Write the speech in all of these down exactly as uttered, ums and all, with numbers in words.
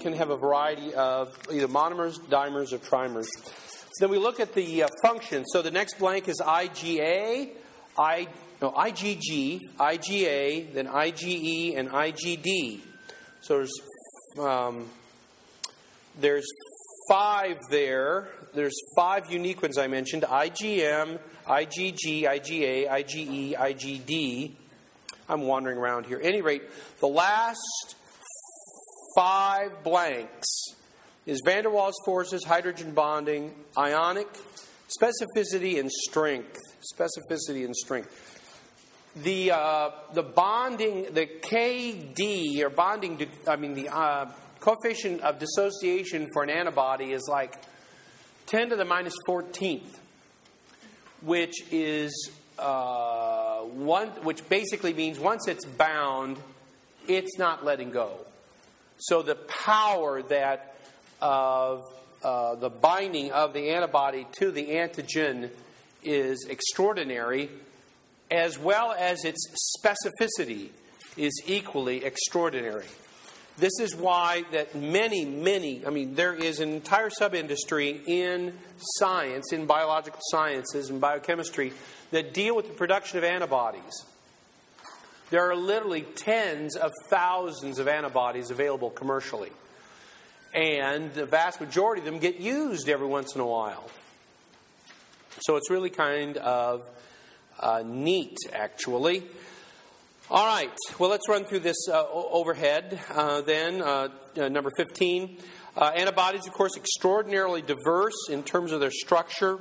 can have a variety of either monomers, dimers, or trimers. Then we look at the uh, function. So the next blank is IgA, I, no, IgG, IgA, then IgE, and IgD. So there's um, there's five there. There's five unique ones I mentioned: IgM, IgG, IgA, IgE, IgD. I'm wandering around here. At any rate, the last five blanks is van der Waals forces, hydrogen bonding, ionic, specificity, and strength. Specificity and strength. The uh, the bonding, the K D, or bonding, I mean the uh, coefficient of dissociation for an antibody is like ten to the minus fourteenth, which is uh, one, which basically means once it's bound, it's not letting go. So the power that of uh, the binding of the antibody to the antigen is extraordinary, as well as its specificity is equally extraordinary. This is why that many, many, I mean, there is an entire sub-industry in science, in biological sciences and biochemistry, that deal with the production of antibodies. There are literally tens of thousands of antibodies available commercially. And the vast majority of them get used every once in a while. So it's really kind of uh, neat, actually. All right. Well, let's run through this uh, overhead uh, then. Uh, uh, number fifteen. Uh, antibodies, of course, extraordinarily diverse in terms of their structure.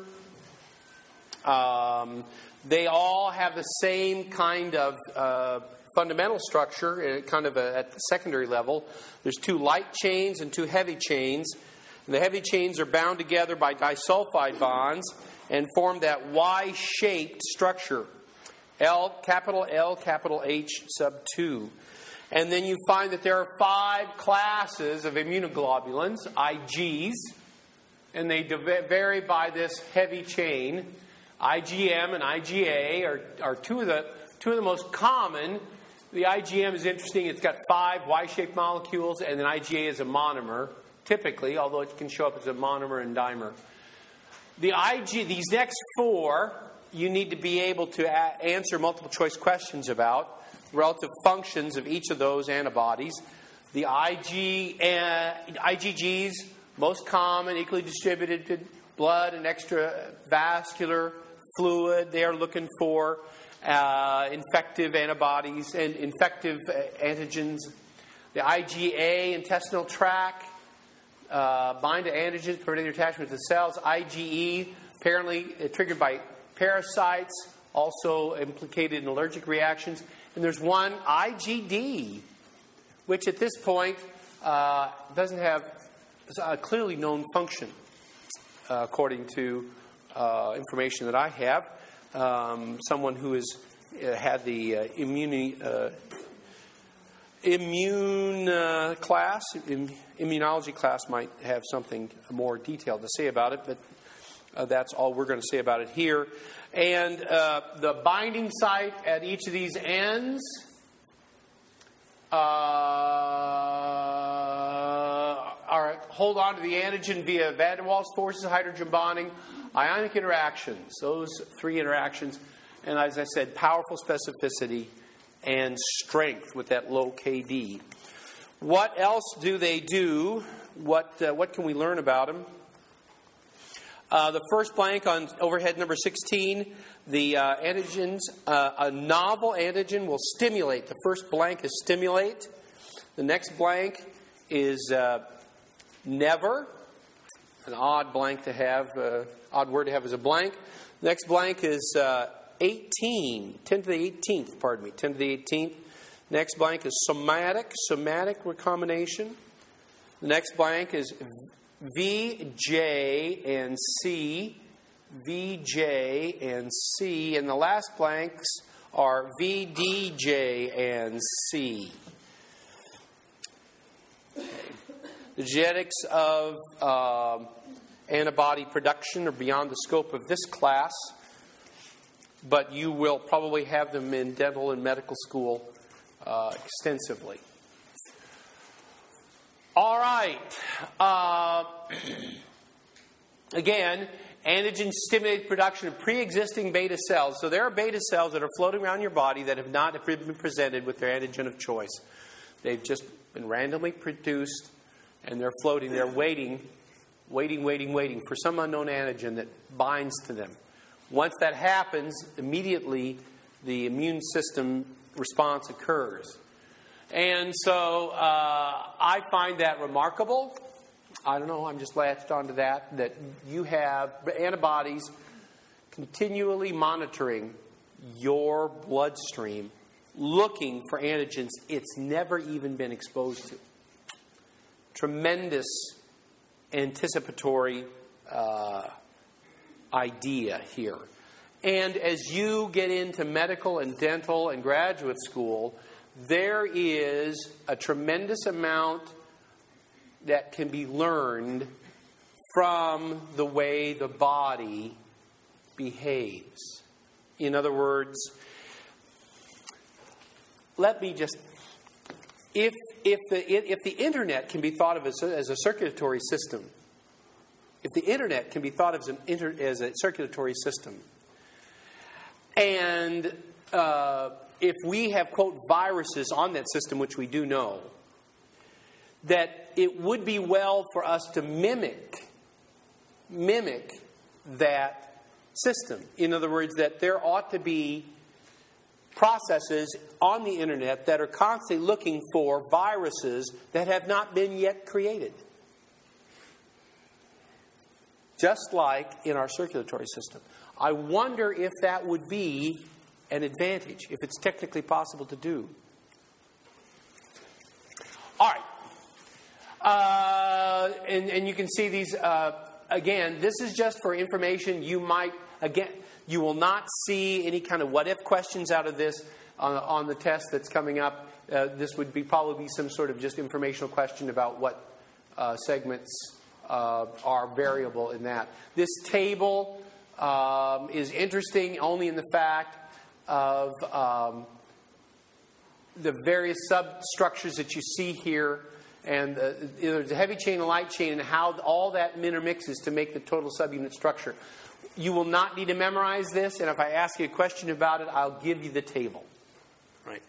Um, they all have the same kind of uh, fundamental structure, uh, kind of a, at the secondary level. There's two light chains and two heavy chains. And the heavy chains are bound together by disulfide bonds and form that Y-shaped structure. L, capital L, capital H, sub two. And then you find that there are five classes of immunoglobulins, I Gs, and they vary by this heavy chain. IgM and IgA are, are two of the two of the most common. The IgM is interesting. It's got five Y-shaped molecules, and then IgA is a monomer, typically, although it can show up as a monomer and dimer. The I G, these next four, you need to be able to a- answer multiple choice questions about relative functions of each of those antibodies. The I G, uh, IgGs, most common, equally distributed to blood and extravascular fluid. They are looking for uh, infective antibodies and infective antigens. The IgA, intestinal tract, uh, bind to antigens, prevent their attachment to cells. IgE, apparently uh, triggered by parasites, also implicated in allergic reactions. And there's one, IgD, which at this point uh, doesn't have a clearly known function, uh, according to uh, information that I have. Um, someone who has uh, had the uh, immune, uh, immune uh, class, im- immunology class might have something more detailed to say about it, but uh, that's all we're going to say about it here. And uh, the binding site at each of these ends uh, are hold on to the antigen via van der Waals forces, hydrogen bonding, ionic interactions, those three interactions, and as I said, powerful specificity and strength with that low K D. What else do they do? What uh, what can we learn about them? Uh, the first blank on overhead number sixteen, the uh, antigens, uh, a novel antigen will stimulate. The first blank is stimulate. The next blank is uh, never. An odd blank to have, uh, odd word to have is a blank. The next blank is uh, eighteen, ten to the eighteenth, pardon me, ten to the eighteenth. Next blank is somatic, somatic recombination. The next blank is V, J, and C, V, J, and C. And the last blanks are V, D, J, and C. Okay. The genetics of uh, antibody production are beyond the scope of this class, but you will probably have them in dental and medical school uh, extensively. All right. Uh, again, antigen stimulated production of pre-existing beta cells. So there are beta cells that are floating around your body that have not been presented with their antigen of choice. They've just been randomly produced, and they're floating there waiting, waiting, waiting, waiting for some unknown antigen that binds to them. Once that happens, immediately the immune system response occurs. And so uh, I find that remarkable. I don't know, I'm just latched onto that, that you have antibodies continually monitoring your bloodstream, looking for antigens it's never even been exposed to. Tremendous anticipatory uh, idea here. And as you get into medical and dental and graduate school, there is a tremendous amount that can be learned from the way the body behaves. In other words, let me just, if if the if the internet can be thought of as a, as a circulatory system, if the internet can be thought of as an inter, as a circulatory system, and uh, if we have, quote, viruses on that system, which we do know, that it would be well for us to mimic, mimic that system. In other words, that there ought to be processes on the internet that are constantly looking for viruses that have not been yet created. Just like in our circulatory system. I wonder if that would be an advantage, if it's technically possible to do. All right. Uh, and, and you can see these, uh, again, this is just for information. You might, again, you will not see any kind of what-if questions out of this on, on the test that's coming up. Uh, this would be probably some sort of just informational question about what uh, segments uh, are variable in that. This table um, is interesting only in the fact of um, the various substructures that you see here, and uh, there's a heavy chain and light chain, and how all that intermixes to make the total subunit structure. You will not need to memorize this, and if I ask you a question about it, I'll give you the table. Right?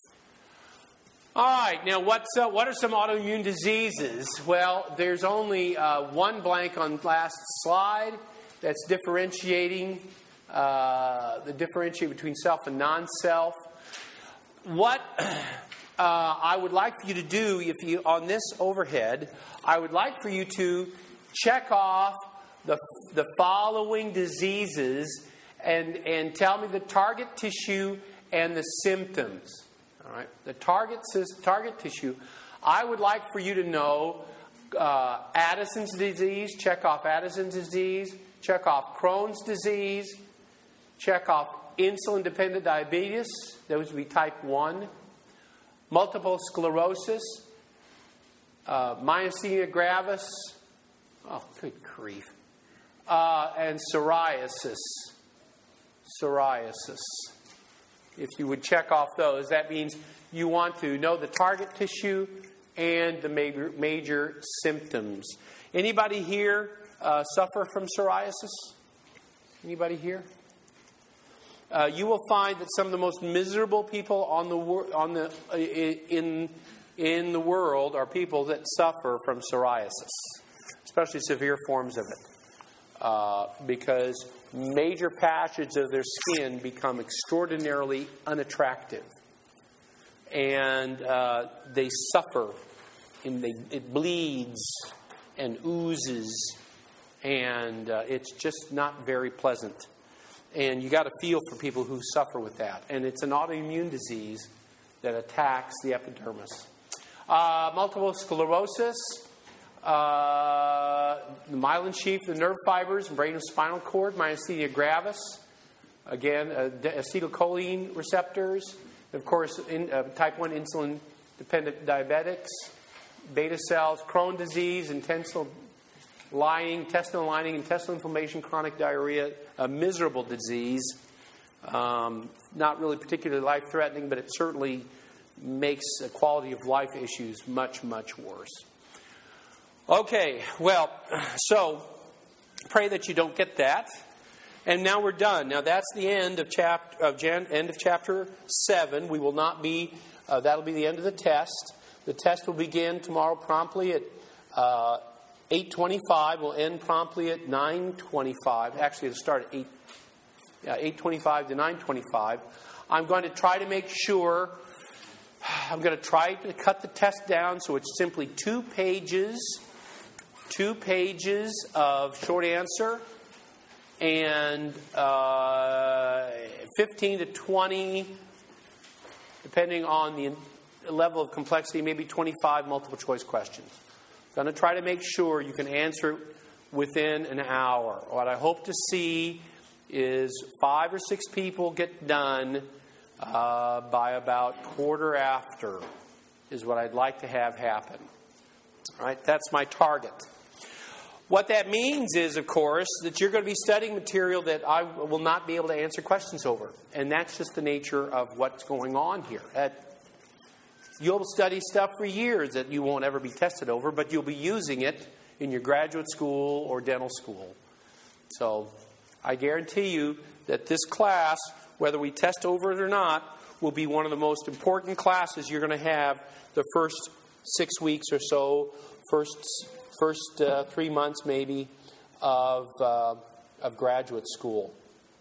All right. Now, what's uh, what are some autoimmune diseases? Well, there's only uh, one blank on last slide that's differentiating. Uh, the differentiate between self and non-self. What uh, I would like for you to do, if you on this overhead, I would like for you to check off the the following diseases and and tell me the target tissue and the symptoms. All right, the target target tissue. I would like for you to know uh, Addison's disease. Check off Addison's disease. Check off Crohn's disease. Check off insulin-dependent diabetes. Those would be type one. Multiple sclerosis. Uh, myasthenia gravis. Oh, good grief. Uh, and psoriasis. Psoriasis. If you would check off those, that means you want to know the target tissue and the major, major symptoms. Anybody here uh, suffer from psoriasis? Anybody here? Uh, you will find that some of the most miserable people on the wor- on the uh, in in the world are people that suffer from psoriasis, especially severe forms of it, uh, because major patches of their skin become extraordinarily unattractive, and uh, they suffer, and they, it bleeds and oozes, and uh, it's just not very pleasant. And you got to feel for people who suffer with that. And it's an autoimmune disease that attacks the epidermis. Uh, multiple sclerosis, uh, the myelin sheath, the nerve fibers, brain and spinal cord, myasthenia gravis. Again, uh, acetylcholine receptors. Of course, in, uh, type one insulin-dependent diabetics, beta cells, Crohn's disease, intestinal lining, intestinal lining, intestinal inflammation, chronic diarrhea, a miserable disease. Um, not really particularly life-threatening, but it certainly makes the quality of life issues much, much worse. Okay, well, so pray that you don't get that. And now we're done. Now that's the end of chapter of Jan, end of chapter seven. We will not be. Uh, that'll be the end of the test. The test will begin tomorrow promptly at uh, eight twenty-five. We'll end promptly at nine twenty-five. Actually, it'll start at eight uh, eight twenty-five to nine twenty-five. I'm going to try to make sure. I'm going to try to cut the test down so it's simply two pages, two pages of short answer. And uh, fifteen to twenty, depending on the level of complexity, maybe twenty-five multiple choice questions. I'm going to try to make sure you can answer it within an hour. What I hope to see is five or six people get done uh, by about quarter after is what I'd like to have happen. All right, that's my target. What that means is, of course, that you're going to be studying material that I will not be able to answer questions over. And that's just the nature of what's going on here. At, you'll study stuff for years that you won't ever be tested over, but you'll be using it in your graduate school or dental school. So I guarantee you that this class, whether we test over it or not, will be one of the most important classes you're going to have the first six weeks or so, first First uh, three months, maybe, of uh, of graduate school.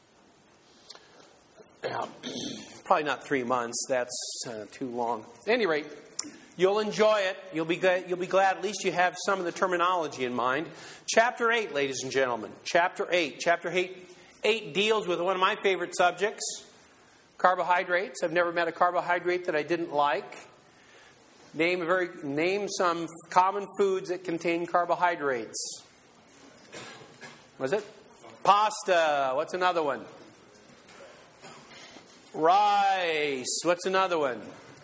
Now, probably not three months. That's uh, too long. At any rate, you'll enjoy it. You'll be glad, you'll be glad at least you have some of the terminology in mind. Chapter eight, ladies and gentlemen. Chapter eight. Chapter eight, eight deals with one of my favorite subjects, carbohydrates. I've never met a carbohydrate that I didn't like. Name a very name some common foods that contain carbohydrates. Was it? Pasta. What's another one? Rice. What's another one?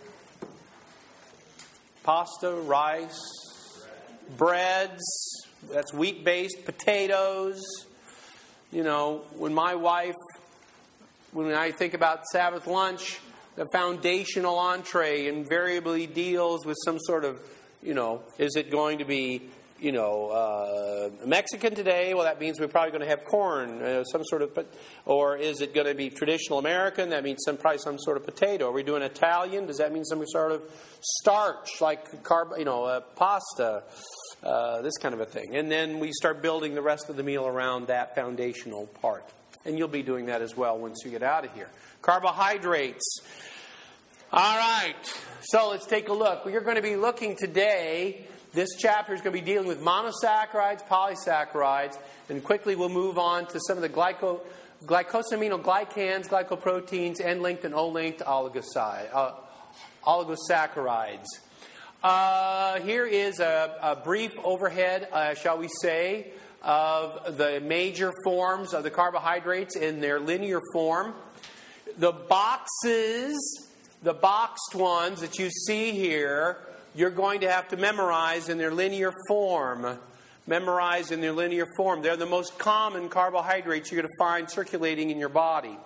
Pasta, rice, breads. That's wheat-based. Potatoes. You know, when my wife, when I think about Sabbath lunch, the foundational entree invariably deals with some sort of, you know, is it going to be, you know, uh, Mexican today? Well, that means we're probably going to have corn, uh, some sort of, or is it going to be traditional American? That means some probably some sort of potato. Are we doing Italian? Does that mean some sort of starch, like carb, you know, uh, pasta, uh, this kind of a thing? And then we start building the rest of the meal around that foundational part. And you'll be doing that as well once you get out of here. Carbohydrates. All right. So let's take a look. We're going to be looking today. This chapter is going to be dealing with monosaccharides, polysaccharides, and quickly we'll move on to some of the glyco, glycosaminoglycans, glycoproteins, N-linked and O-linked oligosaccharides. Uh, oligosaccharides. Uh, here is a, a brief overhead, uh, shall we say, of the major forms of the carbohydrates in their linear form. The boxes, the boxed ones that you see here, you're going to have to memorize in their linear form. Memorize in their linear form. They're the most common carbohydrates you're going to find circulating in your body.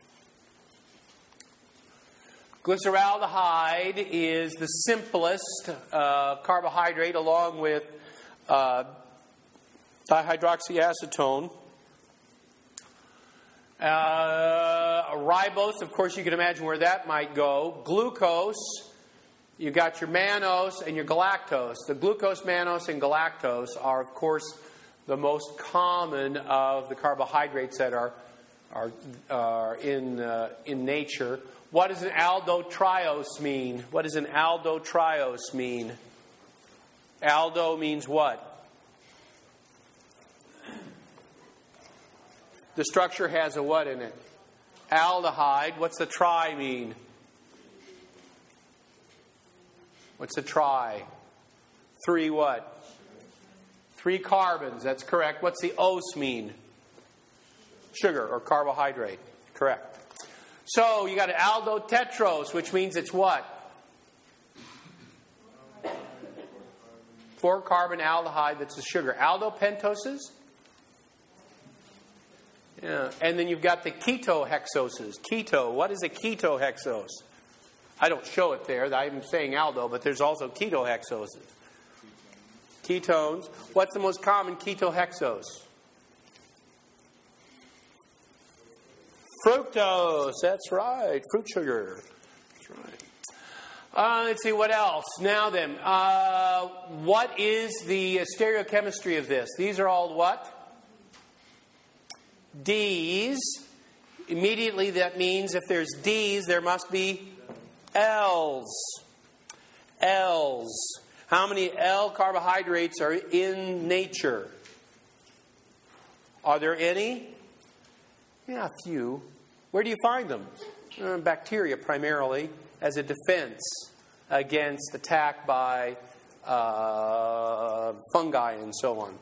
Glyceraldehyde is the simplest uh, carbohydrate, along with uh, dihydroxyacetone. Uh, ribose, of course, you can imagine where that might go. Glucose, you got your mannose and your galactose. The glucose, mannose, and galactose are, of course, the most common of the carbohydrates that are are, are in uh, in nature. What does an aldotriose mean? What does an aldotriose mean? Aldo means what? The structure has a what in it? Aldehyde. What's the tri mean? What's the tri? Three what? Three carbons. That's correct. What's the os mean? Sugar or carbohydrate. Correct. So you got an aldotetrose, which means it's what? Four carbon aldehyde that's a sugar. Aldopentoses? Yeah. And then you've got the ketohexoses. Keto. What is a ketohexose? I don't show it there. I'm saying aldo, but there's also ketohexoses. Ketones. What's the most common ketohexose? Fructose. That's right. Fruit sugar. That's right. Uh, let's see, what else? Now then, uh, what is the stereochemistry of this? These are all what? D's. Immediately that means if there's D's, there must be L's. L's. How many L carbohydrates are in nature? Are there any? Yeah, a few. Where do you find them? Uh, bacteria primarily, as a defense against attack by uh, fungi and so on.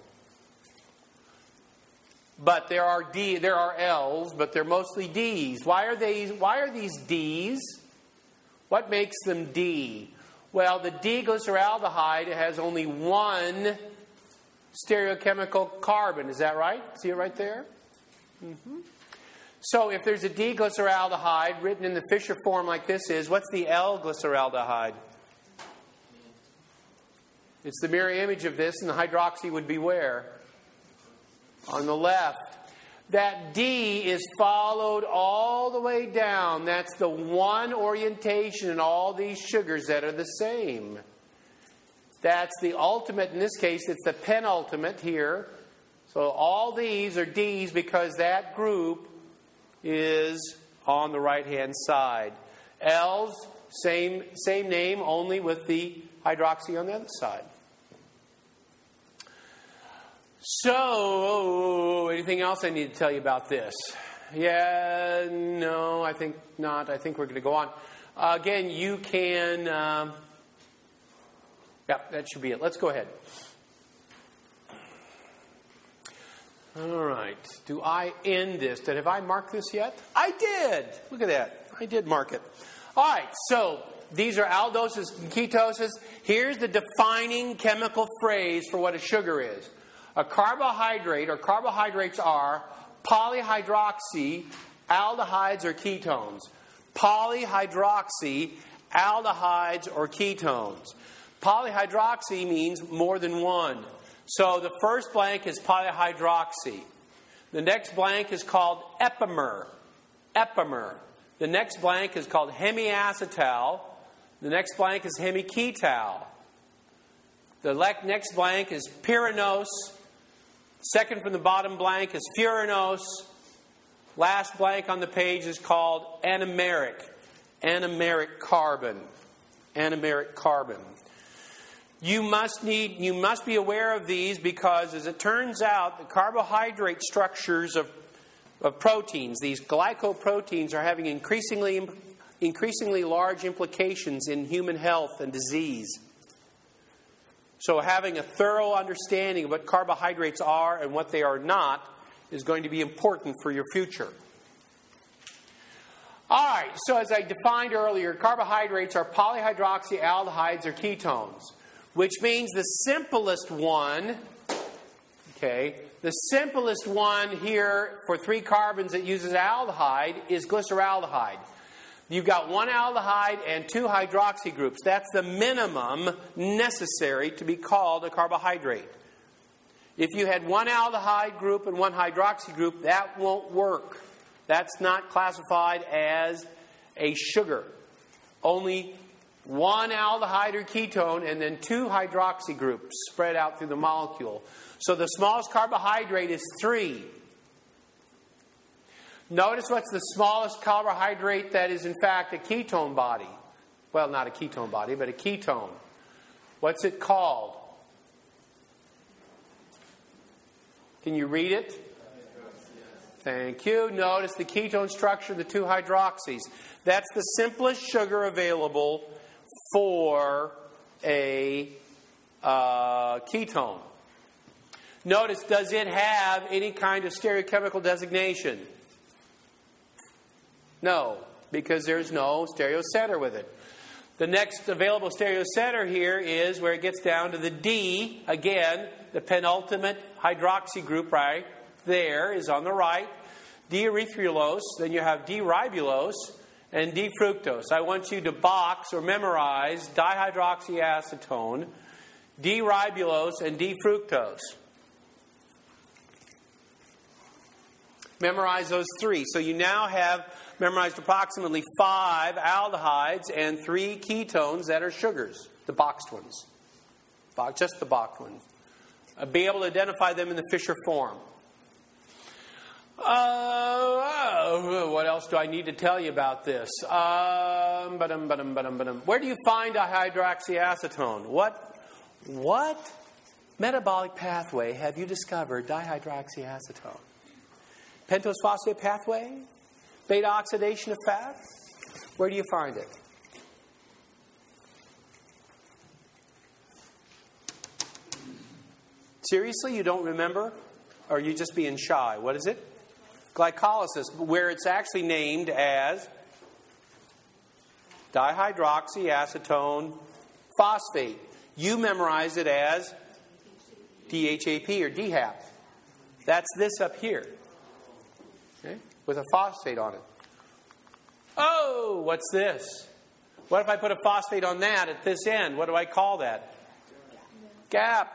But there are D, there are L's, but they're mostly D's. Why are they? Why are these D's? What makes them D? Well, the D-glyceraldehyde has only one stereochemical carbon. Is that right? See it right there? Mm-hmm. So if there's a D-glyceraldehyde written in the Fischer form like this is, what's the L-glyceraldehyde? It's the mirror image of this, and the hydroxy would be where? On the left. That D is followed all the way down. That's the one orientation in all these sugars that are the same. That's the ultimate. In this case, it's the penultimate here. So all these are D's because that group is on the right-hand side. L's, same, same name, only with the hydroxy on the other side. So, anything else I need to tell you about this? Yeah, no, I think not. I think we're going to go on. Uh, again, you can... Um, yeah, that should be it. Let's go ahead. All right. Do I end this? Did, have I marked this yet? I did. Look at that. I did mark it. All right. So, these are aldoses and ketoses. Here's the defining chemical phrase for what a sugar is. A carbohydrate, or carbohydrates are polyhydroxy aldehydes or ketones. Polyhydroxy aldehydes or ketones. Polyhydroxy means more than one. So the first blank is polyhydroxy. The next blank is called epimer. Epimer. The next blank is called hemiacetal. The next blank is hemiketal. The next blank is pyranose. Second from the bottom blank is furanose. Last blank on the page is called anomeric. Anomeric carbon. Anomeric carbon. You must need, you must be aware of these because, as it turns out, the carbohydrate structures of, of proteins, these glycoproteins, are having increasingly, increasingly large implications in human health and disease. So having a thorough understanding of what carbohydrates are and what they are not is going to be important for your future. All right, so as I defined earlier, carbohydrates are polyhydroxy aldehydes or ketones, which means the simplest one, okay, the simplest one here for three carbons that uses aldehyde is glyceraldehyde. You've got one aldehyde and two hydroxy groups. That's the minimum necessary to be called a carbohydrate. If you had one aldehyde group and one hydroxy group, that won't work. That's not classified as a sugar. Only one aldehyde or ketone and then two hydroxy groups spread out through the molecule. So the smallest carbohydrate is three. Notice what's the smallest carbohydrate that is in fact a ketone body. Well, not a ketone body, but a ketone. What's it called? Can you read it? Thank you. Notice the ketone structure of the two hydroxys. That's the simplest sugar available for a uh, ketone. Notice, does it have any kind of stereochemical designation? No, because there's no stereocenter with it. The next available stereocenter here is where it gets down to the D. Again, the penultimate hydroxy group right there is on the right. D-erythrulose, then you have D-ribulose, and D-fructose. I want you to box or memorize dihydroxyacetone, D-ribulose, and D-fructose. Memorize those three. So you now have memorized approximately five aldehydes and three ketones that are sugars, the boxed ones. Just the boxed ones. Uh, be able to identify them in the Fisher form. Uh, what else do I need to tell you about this? Um, ba-dum, ba-dum, ba-dum, ba-dum. Where do you find dihydroxyacetone? What, what metabolic pathway have you discovered dihydroxyacetone? Pentose phosphate pathway? Beta oxidation of fat? Where do you find it? Seriously, you don't remember? Or are you just being shy? What is it? Glycolysis, where it's actually named as dihydroxyacetone phosphate. You memorize it as D H A P or D H A P. That's this up here. Okay? With a phosphate on it. Oh, what's this? What if I put a phosphate on that at this end? What do I call that? GAP.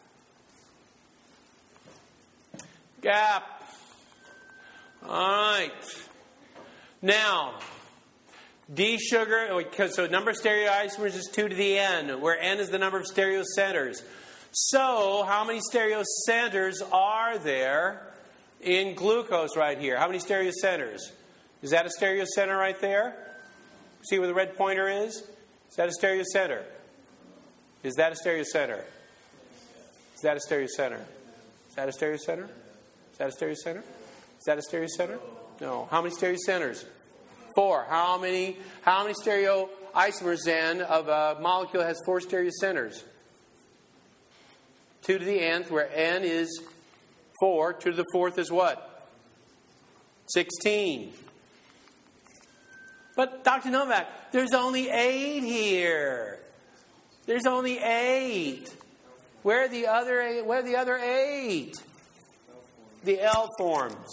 GAP. All right. Now, D sugar, so number of stereoisomers is two to the N, where N is the number of stereocenters. So, how many stereocenters are there in glucose right here? How many stereocenters? Is that a stereocenter right there? See where the red pointer is? Is that a stereocenter? Is that a stereocenter? Is that a stereocenter? Is that a stereocenter? Is that a stereocenter? Is that a stereocenter? No. How many stereocenters? Four. How many how many stereoisomers then of a molecule has four stereocenters? Two to the nth, where n is four. Two to the fourth is what? Sixteen. But Doctor Novak, there's only eight here. There's only eight. Where are the other eight? Where are the other eight? The L forms.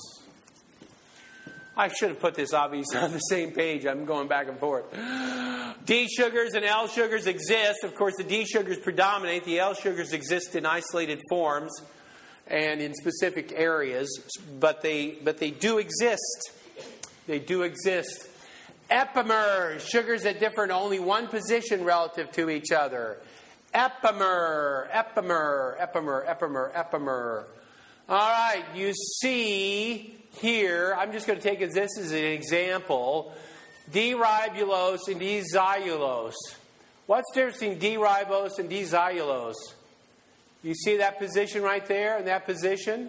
I should have put this obviously on the same page. I'm going back and forth. D sugars and L sugars exist. Of course, the D sugars predominate. The L sugars exist in isolated forms and in specific areas, but they but they do exist. They do exist. Epimers, sugars that differ in only one position relative to each other. Epimer, epimer, epimer, epimer, epimer. All right, you see here, I'm just going to take this as an example. D-ribulose and D-xylulose. What's the difference between D-ribose and D-xylulose? You see that position right there in that position?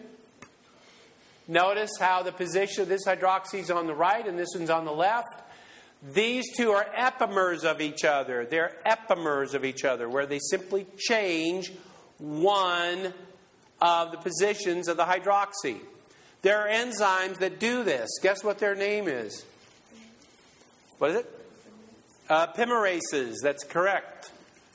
Notice how the position of this hydroxy is on the right and this one's on the left. These two are epimers of each other. They're epimers of each other, where they simply change one of the positions of the hydroxy. There are enzymes that do this. Guess what their name is? What is it? Uh, epimerases. That's correct.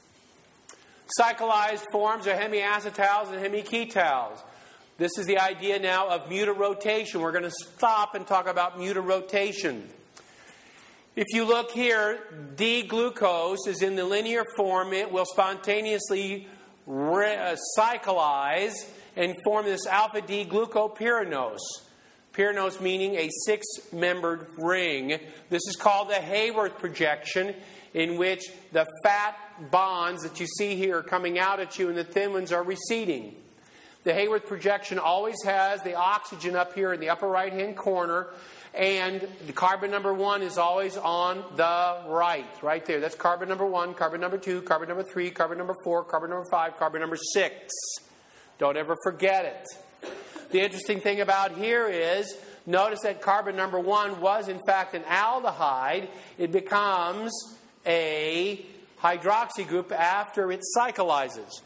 Cyclized forms are hemiacetals and hemiketals. This is the idea now of mutarotation. We're going to stop and talk about mutarotation. If you look here, D-glucose is in the linear form. It will spontaneously re- uh, cyclize and form this alpha-D-glucopyranose. Pyranose meaning a six-membered ring. This is called the Haworth projection, in which the fat bonds that you see here are coming out at you and the thin ones are receding. The Haworth projection always has the oxygen up here in the upper right-hand corner, and the carbon number one is always on the right, right there. That's carbon number one, carbon number two, carbon number three, carbon number four, carbon number five, carbon number six. Don't ever forget it. The interesting thing about here is, notice that carbon number one was in fact an aldehyde. It becomes a hydroxy group after it cyclizes.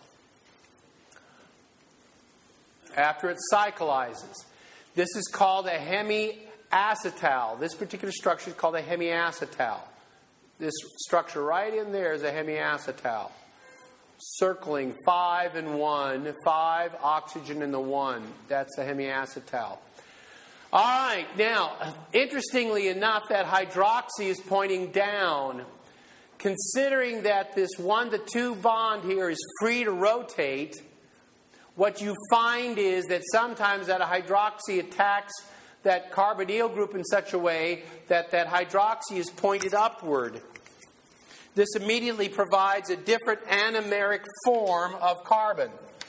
After it cyclizes. This is called a hemiacetal. This particular structure is called a hemiacetal. This structure right in there is a hemiacetal. Circling five and one, five oxygen in the one. That's the hemiacetal. All right, now, interestingly enough, that hydroxy is pointing down. considering that this one to two bond here is free to rotate, what you find is that sometimes that a hydroxy attacks that carbonyl group in such a way that that hydroxy is pointed upward. This immediately provides a different anomeric form of carbon.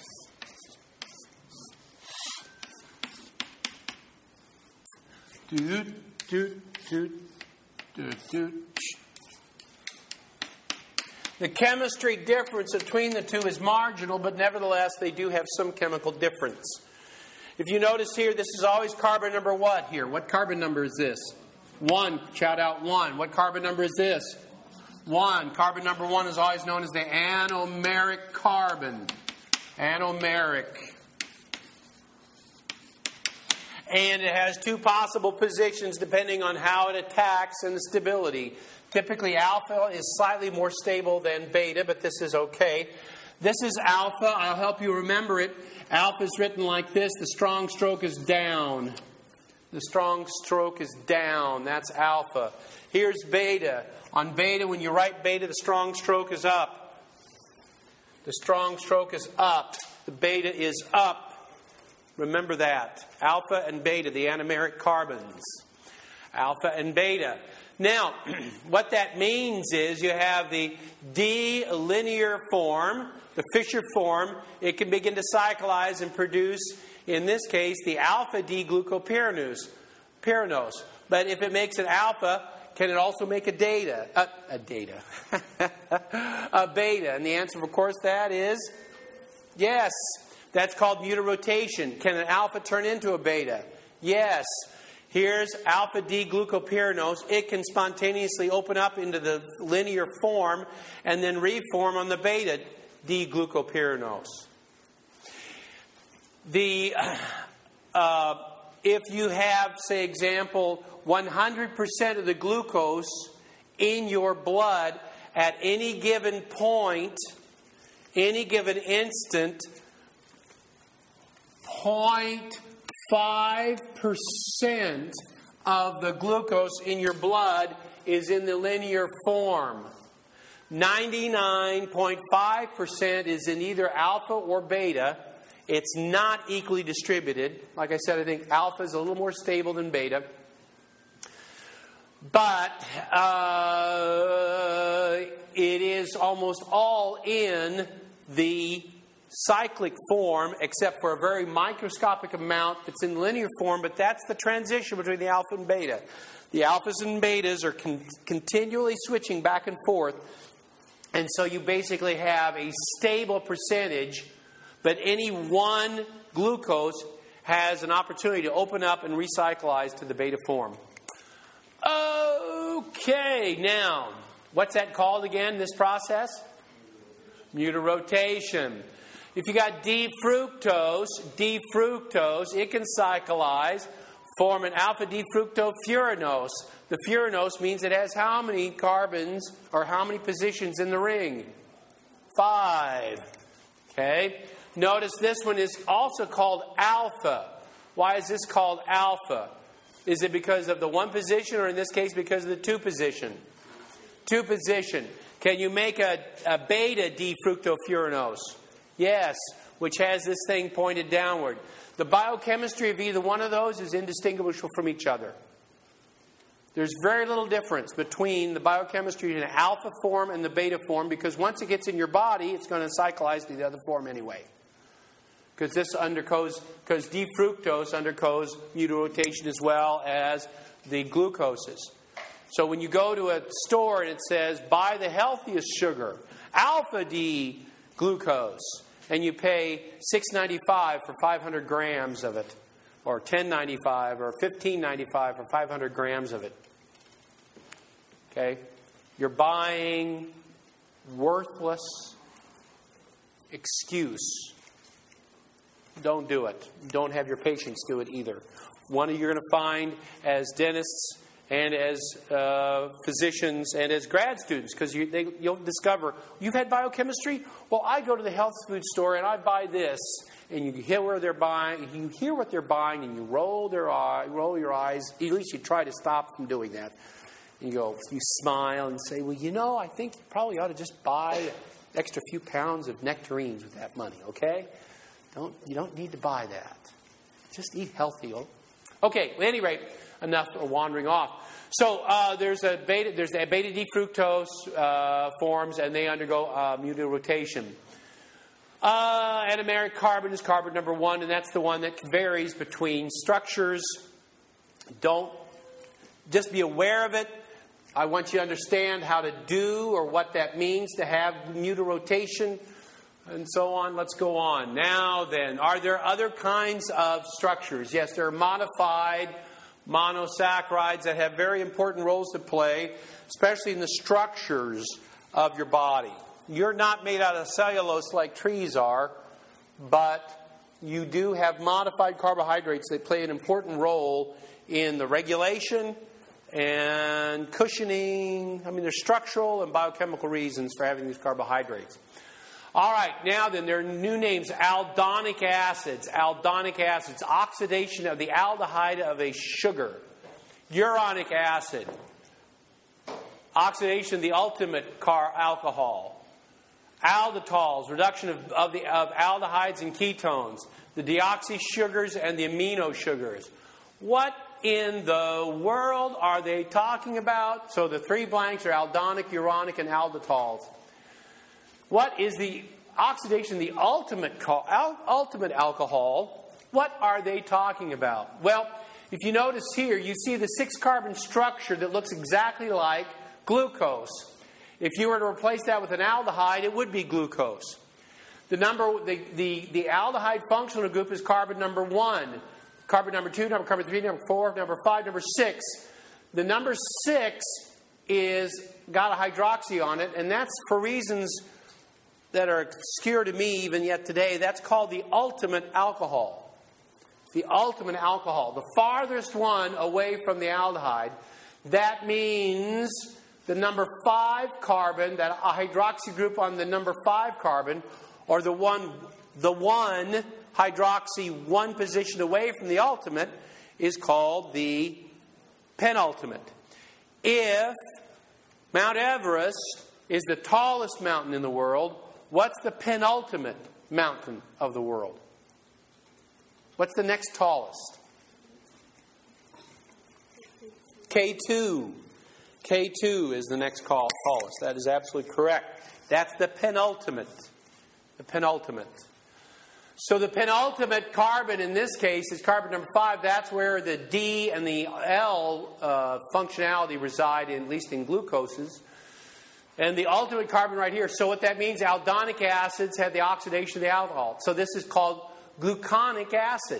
Doot, doot, doot, doot, doot. The chemistry difference between the two is marginal, but nevertheless they do have some chemical difference. If you notice here, this is always carbon number what here? What carbon number is this? One. Shout out one. What carbon number is this? One. Carbon number one is always known as the anomeric carbon. Anomeric. And it has two possible positions depending on how it attacks and the stability. Typically alpha is slightly more stable than beta, but this is okay. This is alpha. I'll help you remember it. Alpha is written like this. The strong stroke is down. The strong stroke is down. That's alpha. Here's beta. On beta, when you write beta, the strong stroke is up. The strong stroke is up. The beta is up. Remember that. Alpha and beta, the anomeric carbons. Alpha and beta. Now, what that means is you have the D-linear form, the Fischer form. It can begin to cyclize and produce, in this case, the alpha D-glucopyranose. Pyranose. But if it makes an alpha, can it also make a data? Uh, a data. a beta. And the answer, of course, that is yes. That's called mutarotation. Can an alpha turn into a beta? Yes. Here's alpha D-glucopyranose. It can spontaneously open up into the linear form and then reform on the beta D-glucopyranose. The, uh, if you have, say, example, one hundred percent of the glucose in your blood at any given point, any given instant, zero point five percent of the glucose in your blood is in the linear form. ninety-nine point five percent is in either alpha or beta. It's not equally distributed. Like I said, I think alpha is a little more stable than beta. But uh, it is almost all in the cyclic form, except for a very microscopic amount that's in linear form, but that's the transition between the alpha and beta. The alphas and betas are con- continually switching back and forth, and so you basically have a stable percentage, but any one glucose has an opportunity to open up and recyclize to the beta form. Okay, now, what's that called again, this process? Mutarotation. If you got D-fructose, D-fructose, it can cyclize, form an alpha D-fructofuranose. The furanose means it has how many carbons or how many positions in the ring? Five. Okay. Notice this one is also called alpha. Why is this called alpha? Is it because of the one position, or in this case because of the two position? Two position. Can you make a, a beta D-fructofuranose? Yes, which has this thing pointed downward. The biochemistry of either one of those is indistinguishable from each other. There's very little difference between the biochemistry in the alpha form and the beta form, because once it gets in your body, it's going to cyclize to the other form anyway. Because this undergoes, because D-fructose undergoes mutarotation as well as the glucoses. So when you go to a store and it says, buy the healthiest sugar, alpha D-glucose, and you pay six dollars and ninety-five cents for five hundred grams of it, or ten dollars and ninety-five cents, or fifteen dollars and ninety-five cents for five hundred grams of it. Okay? You're buying worthless excuse. Don't do it. Don't have your patients do it either. One you're going to find as dentists and as uh, physicians and as grad students, because you, they, you'll discover, you've had biochemistry? Well, I go to the health food store and I buy this. And you hear where they're buying, you hear what they're buying, and you roll their eye, roll your eyes. At least you try to stop from doing that. You go, you smile and say, well, you know, I think you probably ought to just buy an extra few pounds of nectarines with that money, okay? Don't you don't need to buy that. Just eat healthy. Okay, at any rate, enough wandering off. So uh, there's a beta, there's the beta D fructose uh, forms, and they undergo uh, mutarotation. Uh, anomeric carbon is carbon number one, and that's the one that varies between structures. Don't just be aware of it. I want you to understand how to do or what that means to have mutarotation and so on. Let's go on. Now then, are there other kinds of structures? Yes, there are modified monosaccharides that have very important roles to play, especially in the structures of your body. You're not made out of cellulose like trees are, but you do have modified carbohydrates that play an important role in the regulation and cushioning. I mean, there's structural and biochemical reasons for having these carbohydrates. All right, now then, there are new names. Aldonic acids. Aldonic acids. Oxidation of the aldehyde of a sugar. Uronic acid. Oxidation of the ultimate car alcohol. Alditols. Reduction of, of, the, of aldehydes and ketones. The deoxy sugars and the amino sugars. What in the world are they talking about? So the three blanks are aldonic, uronic, and alditols. What is the oxidation of the ultimate, al- ultimate alcohol? What are they talking about? Well, if you notice here, you see the six-carbon structure that looks exactly like glucose. If you were to replace that with an aldehyde, it would be glucose. The number, the, the, the aldehyde functional group is carbon number one. Carbon number two, number carbon three, number four, number five, number six. The number six is got a hydroxy on it, and that's for reasons that are obscure to me even yet today. That's called the ultimate alcohol. The ultimate alcohol. The farthest one away from the aldehyde. That means the number five carbon, that a hydroxy group on the number five carbon, or the one, the one hydroxy one position away from the ultimate, is called the penultimate. If Mount Everest is the tallest mountain in the world, what's the penultimate mountain of the world? What's the next tallest? K two. K two is the next tallest. That is absolutely correct. That's the penultimate. The penultimate. So the penultimate carbon in this case is carbon number five. That's where the D and the L uh, functionality reside, in, at least in glucoses. And the ultimate carbon right here. So what that means, aldonic acids have the oxidation of the alcohol. So this is called gluconic acid.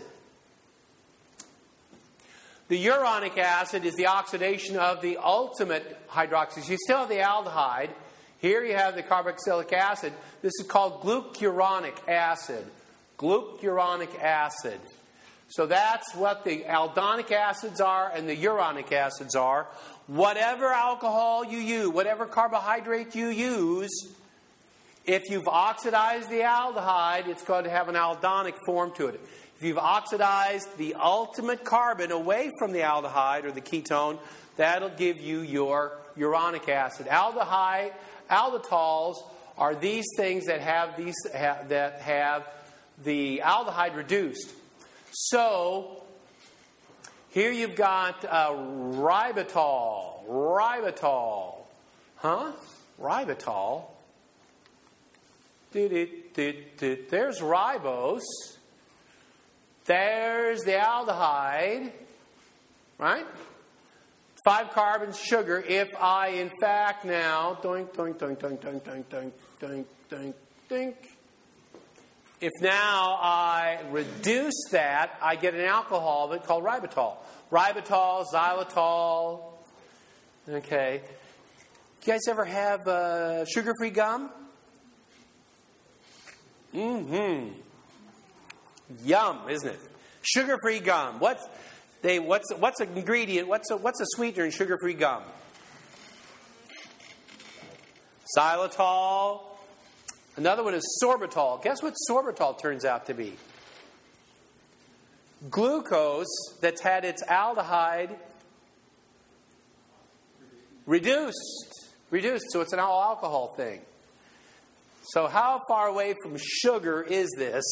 The uronic acid is the oxidation of the ultimate hydroxy. So you still have the aldehyde. Here you have the carboxylic acid. This is called glucuronic acid. Glucuronic acid. So that's what the aldonic acids are and the uronic acids are. Whatever alcohol you use, whatever carbohydrate you use, if you've oxidized the aldehyde, it's going to have an aldonic form to it. If you've oxidized the ultimate carbon away from the aldehyde or the ketone, that'll give you your uronic acid. Aldehyde, alditols are these things that have these ha, that have the aldehyde reduced. So here you've got uh, ribitol. Ribitol. Huh? Ribitol. There's ribose. There's the aldehyde. Right? Five carbons sugar. If I, in fact, now, doink, doink, doink, doink, doink, doink, doink, doink, doink, doink. If now I reduce that, I get an alcohol of it called ribitol. Ribitol, xylitol. Okay. You guys ever have uh, sugar-free gum? Mm-hmm. Yum, isn't it? Sugar-free gum. What's they? What's what's an ingredient? What's a, what's a sweetener in sugar-free gum? Xylitol. Another one is sorbitol. Guess what sorbitol turns out to be? Glucose that's had its aldehyde Reduced. Reduced. So it's an all alcohol thing. So how far away from sugar is this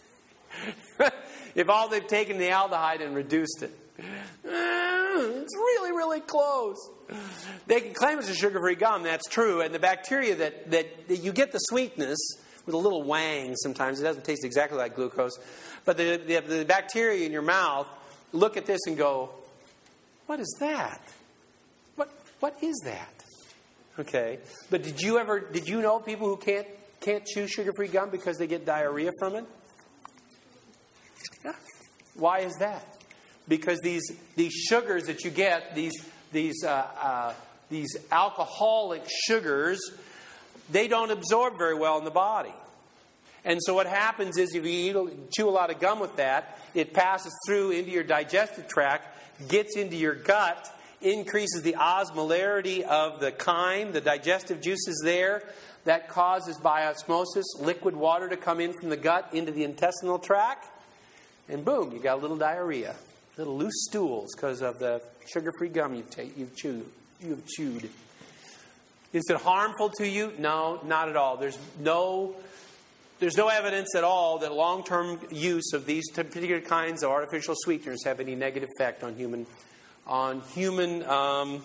if all they've taken the aldehyde and reduced it? It's really, really close. They can claim it's a sugar-free gum. That's true. And the bacteria that, that, that you get the sweetness with a little wang sometimes. It doesn't taste exactly like glucose. But the, the, the bacteria in your mouth look at this and go, what is that? What What is that? Okay. But did you ever, did you know people who can't can't chew sugar-free gum because they get diarrhea from it? Yeah. Why is that? Because these these sugars that you get, these these uh, uh, these alcoholic sugars, they don't absorb very well in the body. And so what happens is if you eat, chew a lot of gum with that, it passes through into your digestive tract, gets into your gut, increases the osmolarity of the chyme, the digestive juices there. That causes, by osmosis, liquid water to come in from the gut into the intestinal tract. And boom, you got a little diarrhea. Little loose stools because of the sugar-free gum you've, ta- you've, chewed, you've chewed. Is it harmful to you? No, not at all. There's no, there's no evidence at all that long-term use of these particular kinds of artificial sweeteners have any negative effect on human, on human, um,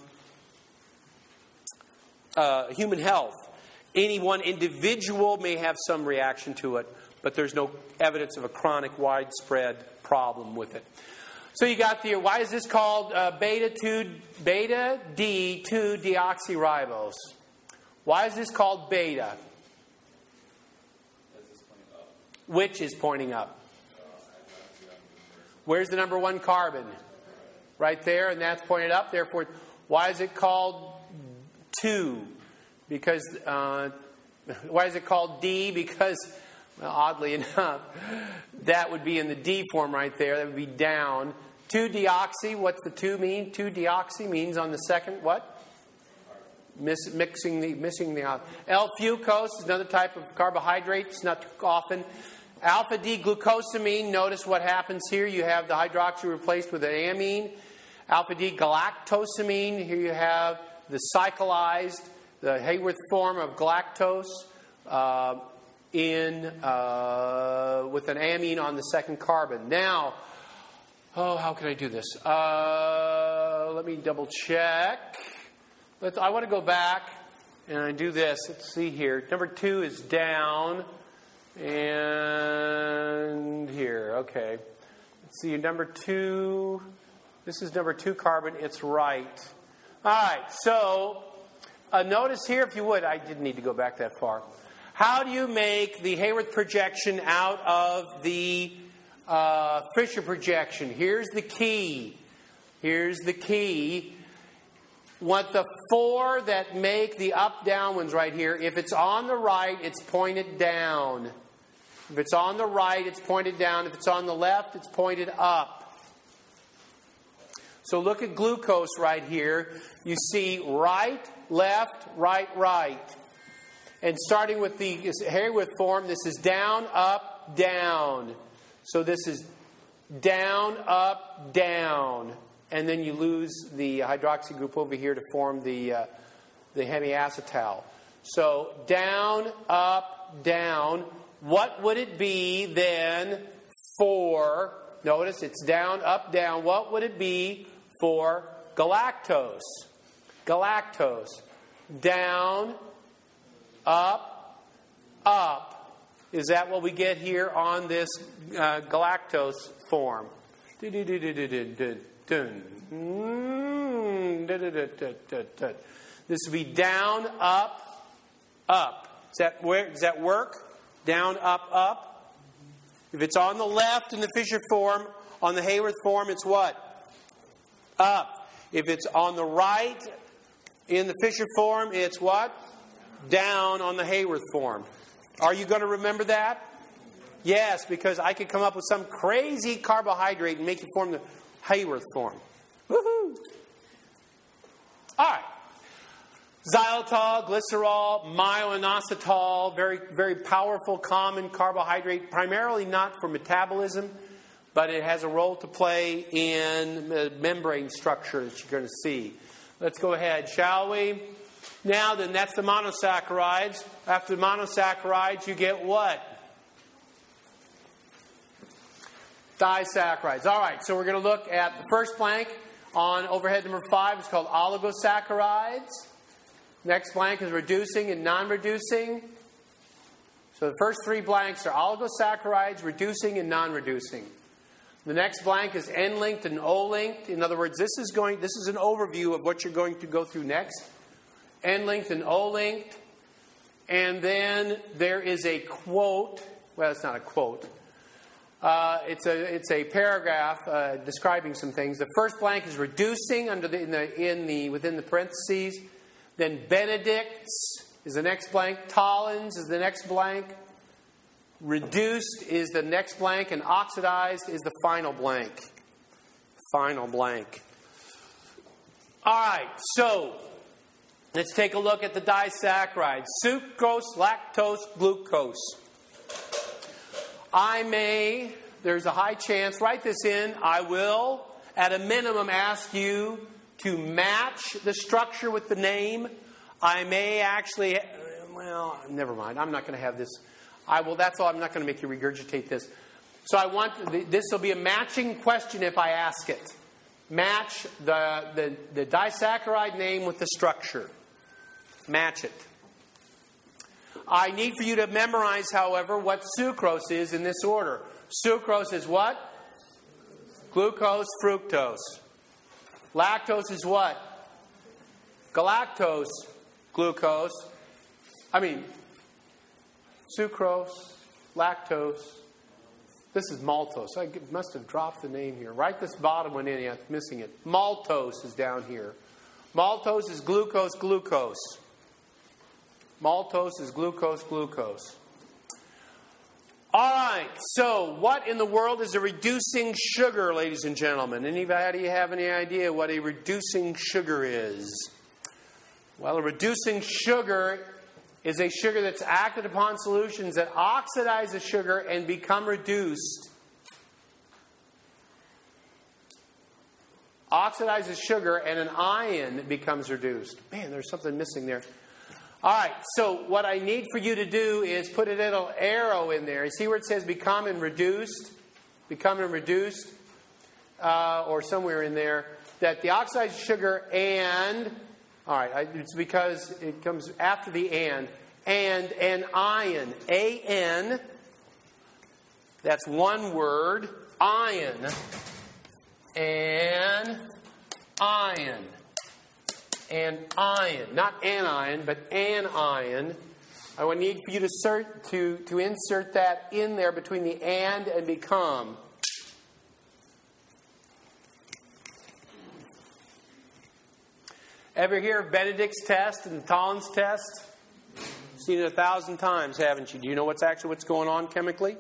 uh, human health. Any one individual may have some reaction to it, but there's no evidence of a chronic, widespread problem with it. So you got the, why is this called uh, beta two, beta D two deoxyribose? Why is this called beta? Which is pointing up? Where's the number one carbon? Right there, and that's pointed up. Therefore, why is it called two? Because, uh, why is it called D? Because, well, oddly enough, that would be in the D form right there. That would be down. two deoxy, what's the two mean? two deoxy means on the second, what? Miss, mixing the, missing the, L-fucose is another type of carbohydrate. It's not often. Alpha-D-glucosamine, notice what happens here. You have the hydroxy replaced with an amine. Alpha-D-galactosamine, here you have the cyclized, the Haworth form of galactose uh, in uh, with an amine on the second carbon. Now, oh, how can I do this? Uh, let me double check. Let's, I want to go back and I do this. Let's see here. Number two is down and here. Okay. Let's see. Number two. This is number two carbon. It's right. All right. So. Uh, notice here, if you would, I didn't need to go back that far. How do you make the Haworth projection out of the uh, Fisher projection? Here's the key. Here's the key. What the four that make the up-down ones right here, if it's on the right, it's pointed down. If it's on the right, it's pointed down. If it's on the left, it's pointed up. So look at glucose right here. You see right, left, right, right. And starting with the Haworth form, this is down, up, down. So this is down, up, down. And then you lose the hydroxy group over here to form the, uh, the hemiacetal. So down, up, down. What would it be then for, notice it's down, up, down. What would it be for galactose? Galactose. Down, up, up. Is that what we get here on this uh, galactose form? This would be down, up, up. Does that, where, does that work? Down, up, up. If it's on the left in the Fisher form, on the Haworth form, it's what? Up. If it's on the right in the Fisher form, it's what? Down on the Haworth form. Are you going to remember that? Yes, because I could come up with some crazy carbohydrate and make you form the Haworth form. Woohoo! All right. Xylitol, glycerol, myo-inositol, very, very powerful, common carbohydrate, primarily not for metabolism, but it has a role to play in the membrane structure that you're going to see. Let's go ahead, shall we? Now then, that's the monosaccharides. After the monosaccharides, you get what? Disaccharides. All right, so we're going to look at the first blank on overhead number five. It's called oligosaccharides. Next blank is reducing and non-reducing. So the first three blanks are oligosaccharides, reducing and non-reducing. The next blank is N-linked and O-linked. In other words, this is going. This is an overview of what you're going to go through next. N-linked and O-linked. And then there is a quote. Well, it's not a quote. Uh, it's a it's a paragraph uh, describing some things. The first blank is reducing under the in the in the within the parentheses. Then Benedict's is the next blank. Tollens is the next blank. Reduced is the next blank, and oxidized is the final blank. Final blank. All right, so let's take a look at the disaccharides. Sucrose, lactose, glucose. I may, there's a high chance, write this in, I will, at a minimum, ask you to match the structure with the name. I may actually, well, never mind, I'm not going to have this. I will. That's all. I'm not going to make you regurgitate this. So I want this will be a matching question if I ask it. Match the, the, the disaccharide name with the structure. Match it. I need for you to memorize, however, what sucrose is in this order. Sucrose is what? Glucose, fructose. Lactose is what? Galactose, glucose. I mean, sucrose, lactose. This is maltose. I must have dropped the name here. Write this bottom one in. I'm missing it. Maltose is down here. Maltose is glucose, glucose. Maltose is glucose, glucose. All right. So, what in the world is a reducing sugar, ladies and gentlemen? Anybody have any idea what a reducing sugar is? Well, a reducing sugar is a sugar that's acted upon solutions that oxidize the sugar and become reduced. Oxidizes sugar and an ion becomes reduced. Man, there's something missing there. All right, so what I need for you to do is put a little arrow in there. You see where it says become and reduced? Become and reduced? Uh, or somewhere in there. That the oxidized sugar and... All right, I, it's because it comes after the and. And an ion. A N. That's one word. Ion. An ion. An ion. Not anion, but an ion. I would need for you to, cert, to, to insert that in there between the and and become. Ever hear of Benedict's test and Tollens test? Seen it a thousand times, haven't you? Do you know what's actually what's going on chemically?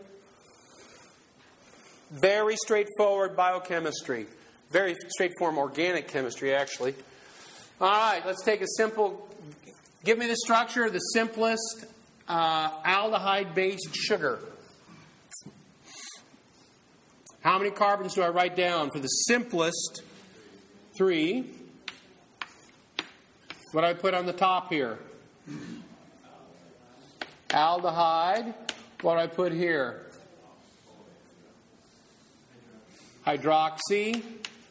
Very straightforward biochemistry. Very straightforward organic chemistry, actually. All right, let's take a simple... Give me the structure of the simplest uh, aldehyde-based sugar. How many carbons do I write down for the simplest three? What do I put on the top here? Aldehyde. What do I put here? Hydroxy.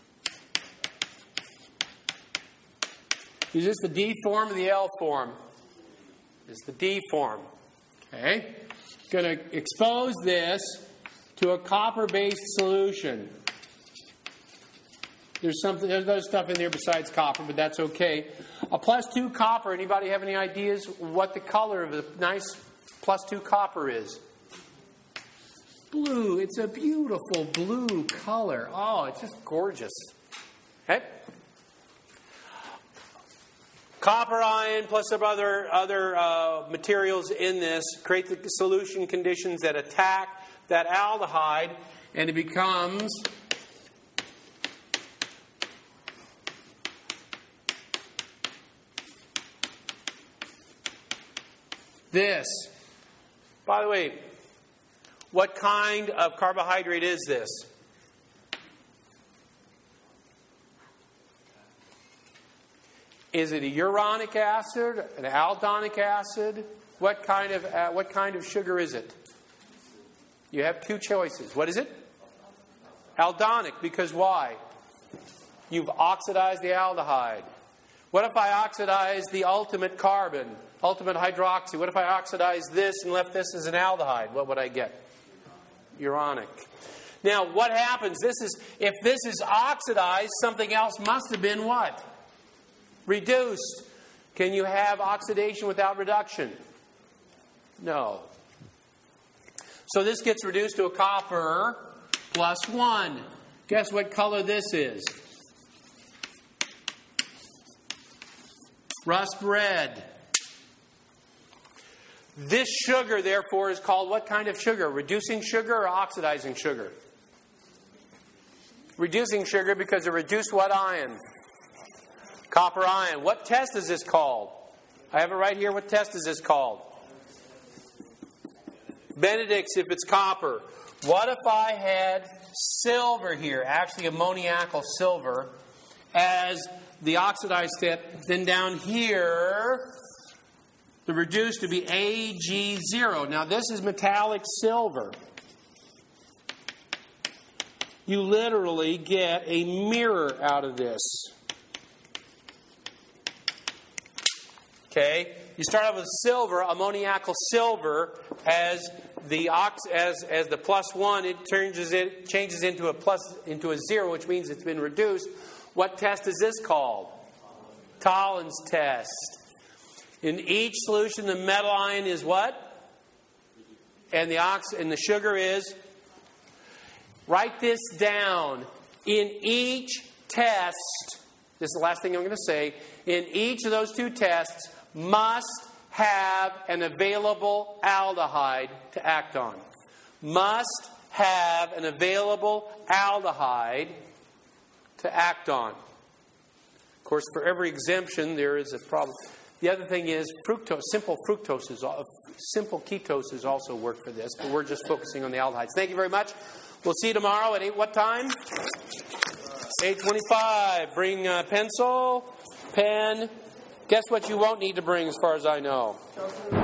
Is this the D form or the L form? It's the D form. Okay. Going to expose this to a copper-based solution. There's something. There's other stuff in there besides copper, but that's okay. A plus two copper. Anybody have any ideas what the color of the nice plus two copper is? Blue. It's a beautiful blue color. Oh, it's just gorgeous. Okay. Copper ion plus some other other uh, materials in this create the solution conditions that attack that aldehyde, and it becomes this. By the way, what kind of carbohydrate is this? Is it a uronic acid, an aldonic acid? What kind of uh, what kind of sugar is it? You have two choices. What is it? Aldonic, because why? You've oxidized the aldehyde. What if I oxidize the ultimate carbon, ultimate hydroxy? What if I oxidize this and left this as an aldehyde? What would I get? Uronic. Now, what happens? This is if this is oxidized, something else must have been what? Reduced. Can you have oxidation without reduction? No. So this gets reduced to a copper plus one. Guess what color this is? Rust red. This sugar, therefore, is called what kind of sugar? Reducing sugar or oxidizing sugar? Reducing sugar because it reduced what ion? Copper ion. What test is this called? I have it right here. What test is this called? Benedict's if it's copper. What if I had silver here, actually ammoniacal silver, as the oxidized step? Then down here, the reduced to be A G zero. Now this is metallic silver. You literally get a mirror out of this. Okay? You start off with silver, ammoniacal silver, as the ox, as as the plus one, it changes it changes into a plus into a zero, which means it's been reduced. What test is this called? Tollens test. In each solution, the metal ion is what? And the ox and the sugar is. Write this down. In each test, this is the last thing I'm going to say. In each of those two tests, must have an available aldehyde to act on. Must have an available aldehyde to act on. Of course, for every exemption, there is a problem. The other thing is fructose. Simple fructose is simple ketoses also work for this, but we're just focusing on the aldehydes. Thank you very much. We'll see you tomorrow at eight. What time? eight twenty-five. Bring a pencil, pen. Guess what you won't need to bring, as far as I know.